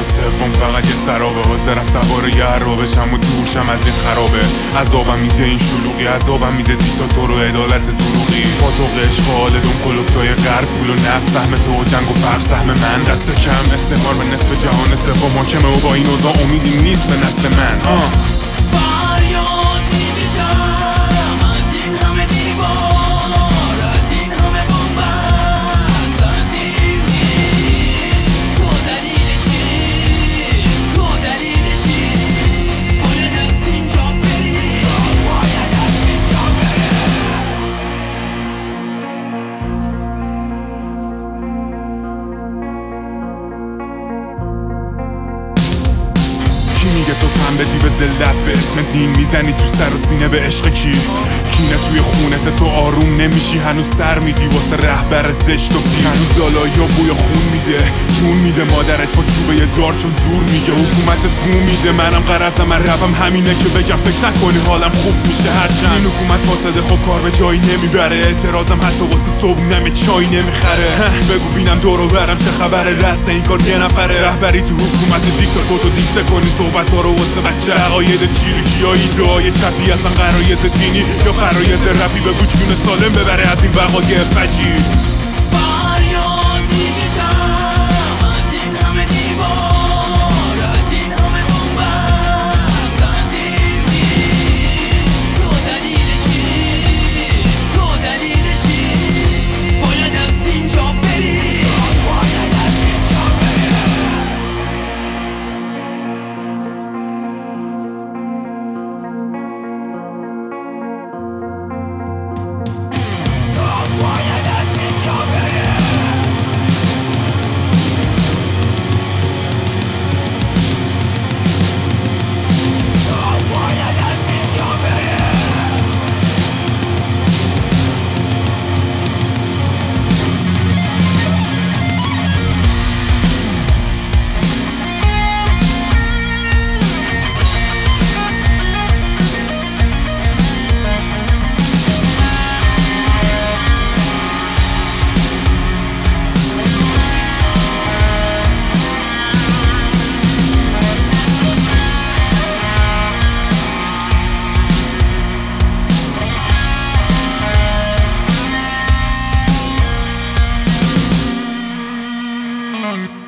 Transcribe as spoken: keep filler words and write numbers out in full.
سوم فقط یه سرابه، حاضرم سوار یه عرابشم و دوشم از این خرابه. عذابم میده این شلوغی، عذابم میده دیکتاتور و عدالت دروغی. با تو قشق حال دون کلوفتای غرب، پول و نفت سهم تو و جنگ و فرق سهم من. دست کم استعمار به نصف جهان سوم محکمه و با این اوضاع امیدی نیست به نسل من. آه فریاد میکشم از این همه دیوار، از این همه بنبست، از این دین. تو دلیلشی، تو دلیلشی. باید از اینجا بری، باید از اینجا بری. کی میگه تو تن بدی به ذلت به اسم دین؟ میزنی تو سر و سینه به عشق کی؟ کینه توی خونت تو آروم نمیشی، هنوز سر میدی واسه رهبر زشت و پیر. هنوز لالایی بوی خون میده، جون میده مادرت با چوبه یه دار چون زور میگه. حکومتت بو میده، منم قرضم من ربم همینه که بگم فکر نکنی حالم خوب میشه. هرچند این حکومت فاسده خب کار به جایی نمیبره، اعتراضم حتی واسه صبح نمی چای نمیخره. بگو بینم دورو برم چه خبره، رسه این کار یه نفره. رهبری تو حکومت دیکتاتور تو دیکته کنی صحبت ها رو واسه بچه. عقاید چیرکی یا ایده‌های چپی، اصلا غرایز دینی یا غرایز رپی، بگو جون سالم ببره از این وقایع فجیع. فریاد میکشم از این همه دیوار، از این همه بنبست، از این دین. تو دلیلشی، تو دلیلشی. باید از اینجا بری، باید از اینجا بری. باید از اینجا بره. باید از اینجا بره. Thank you.